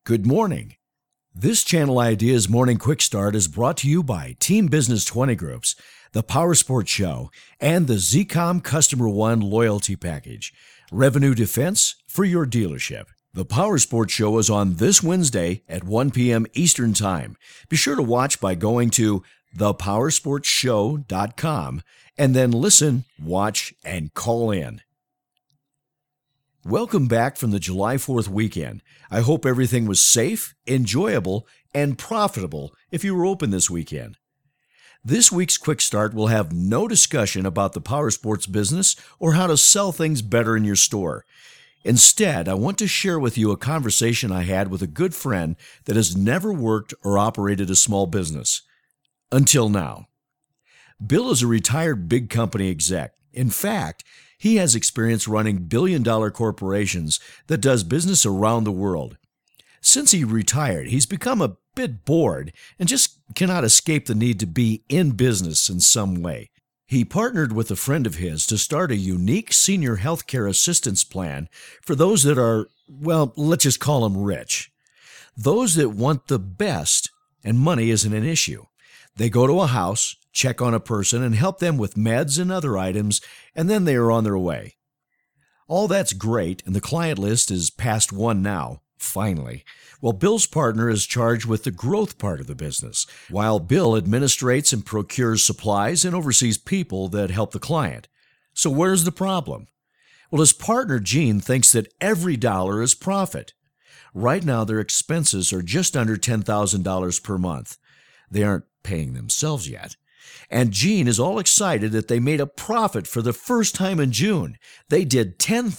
Good morning. This Channel Ideas Morning Quick Start is brought to you by Team Business 20 Groups, the Powersports Show, and the ZCOM Customer One Loyalty Package. Revenue defense for your dealership. The Powersports Show is on this Wednesday at 1 p.m. Eastern Time. Be sure to watch by going to thepowersportsshow.com and then listen, watch, and call in. Welcome back from the July 4th weekend. I hope everything was safe, enjoyable, and profitable if you were open this weekend. This week's Quick Start will have no discussion about the powersports business or how to sell things better in your store. Instead, I want to share with you a conversation I had with a good friend that has never worked or operated a small business. Until now. Bill is a retired big company exec. In fact, he has experience running billion-dollar corporations that does business around the world. Since he retired, he's become a bit bored and just cannot escape the need to be in business in some way. He partnered with a friend of his to start a unique senior healthcare assistance plan for those that are, well, let's just call them rich. Those that want the best, and money isn't an issue. They go to a house, check on a person, and help them with meds and other items, and then they are on their way. All that's great, and the client list is past one now, finally. Well, Bill's partner is charged with the growth part of the business, while Bill administrates and procures supplies and oversees people that help the client. So where's the problem? Well, his partner, Gene, thinks that every dollar is profit. Right now, their expenses are just under $10,000 per month. They aren't paying themselves yet. And Gene is all excited that they made a profit for the first time in June. They did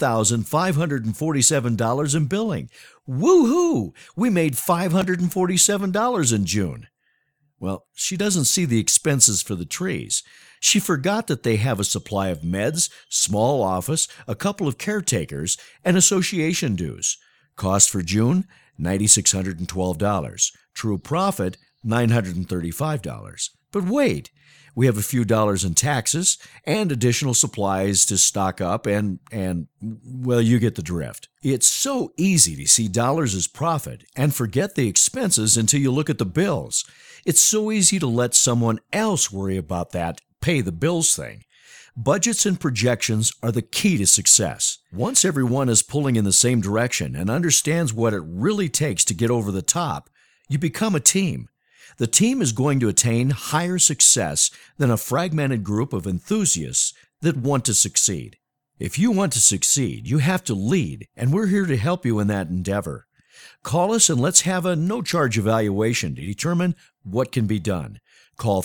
$10,547 in billing. Woo-hoo! We made $547 in June. Well, she doesn't see the expenses for the trees. She forgot that they have a supply of meds, small office, a couple of caretakers, and association dues. Cost for June, $9,612. True profit, $935. But wait, we have a few dollars in taxes and additional supplies to stock up and, well, you get the drift. It's so easy to see dollars as profit and forget the expenses until you look at the bills. It's so easy to let someone else worry about that pay the bills thing. Budgets and projections are the key to success. Once everyone is pulling in the same direction and understands what it really takes to get over the top, you become a team. The team is going to attain higher success than a fragmented group of enthusiasts that want to succeed. If you want to succeed, you have to lead, and we're here to help you in that endeavor. Call us and let's have a no-charge evaluation to determine what can be done. Call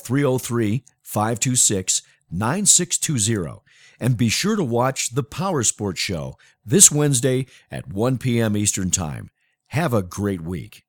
303-526-9620 and be sure to watch the Powersports Show this Wednesday at 1 p.m. Eastern Time. Have a great week.